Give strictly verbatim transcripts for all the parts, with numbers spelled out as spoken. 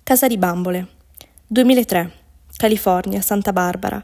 Casa di bambole. duemilatré. California, Santa Barbara,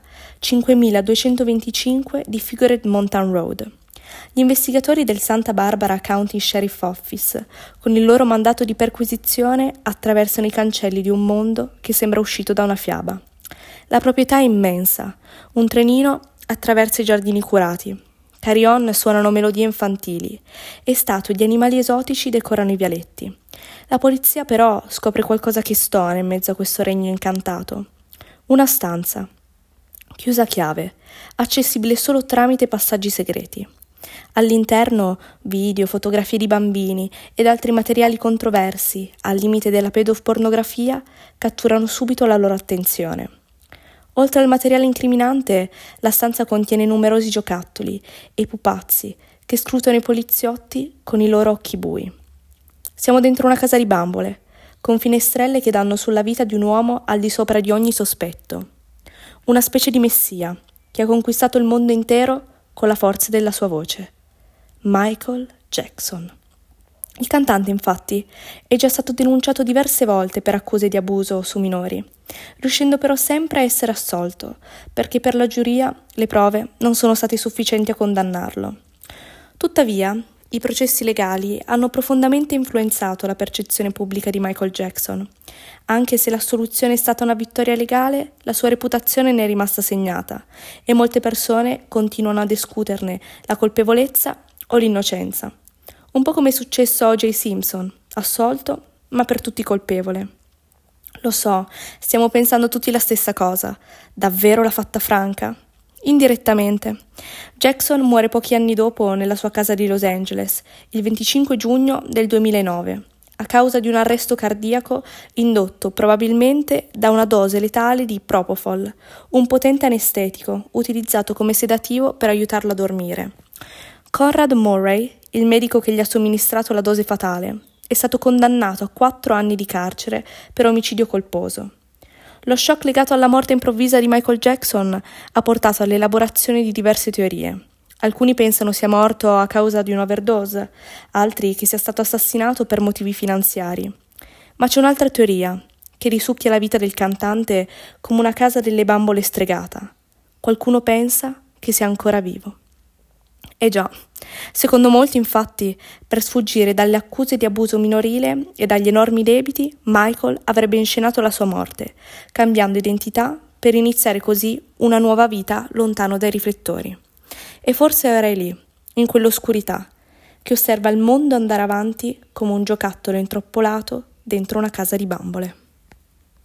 cinquemiladuecentoventicinque di Figured Mountain Road. Gli investigatori del Santa Barbara County Sheriff Office, con il loro mandato di perquisizione, attraversano i cancelli di un mondo che sembra uscito da una fiaba. La proprietà è immensa. Un trenino attraversa i giardini curati. Carillon suonano melodie infantili e statue di animali esotici decorano i vialetti. La polizia però scopre qualcosa che stona in mezzo a questo regno incantato. Una stanza, chiusa a chiave, accessibile solo tramite passaggi segreti. All'interno video, fotografie di bambini ed altri materiali controversi, al limite della pedopornografia, catturano subito la loro attenzione. Oltre al materiale incriminante, la stanza contiene numerosi giocattoli e pupazzi che scrutano i poliziotti con i loro occhi bui. Siamo dentro una casa di bambole, con finestrelle che danno sulla vita di un uomo al di sopra di ogni sospetto. Una specie di messia che ha conquistato il mondo intero con la forza della sua voce. Michael Jackson. Il cantante, infatti, è già stato denunciato diverse volte per accuse di abuso su minori, riuscendo però sempre a essere assolto, perché per la giuria le prove non sono state sufficienti a condannarlo. Tuttavia, i processi legali hanno profondamente influenzato la percezione pubblica di Michael Jackson. Anche se l'assoluzione è stata una vittoria legale, la sua reputazione ne è rimasta segnata e molte persone continuano a discuterne la colpevolezza o l'innocenza. Un po' come è successo a O J Simpson, assolto, ma per tutti colpevole. Lo so, stiamo pensando tutti la stessa cosa. Davvero l'ha fatta franca? Indirettamente. Jackson muore pochi anni dopo nella sua casa di Los Angeles, il venticinque giugno del duemilanove, a causa di un arresto cardiaco indotto probabilmente da una dose letale di Propofol, un potente anestetico utilizzato come sedativo per aiutarlo a dormire. Conrad Murray, il medico che gli ha somministrato la dose fatale, è stato condannato a quattro anni di carcere per omicidio colposo. Lo shock legato alla morte improvvisa di Michael Jackson ha portato all'elaborazione di diverse teorie. Alcuni pensano sia morto a causa di un'overdose, altri che sia stato assassinato per motivi finanziari. Ma c'è un'altra teoria, che risucchia la vita del cantante come una casa delle bambole stregata. Qualcuno pensa che sia ancora vivo. Eh già, secondo molti infatti, per sfuggire dalle accuse di abuso minorile e dagli enormi debiti, Michael avrebbe inscenato la sua morte, cambiando identità per iniziare così una nuova vita lontano dai riflettori. E forse ora è lì, in quell'oscurità, che osserva il mondo andare avanti come un giocattolo introppolato dentro una casa di bambole.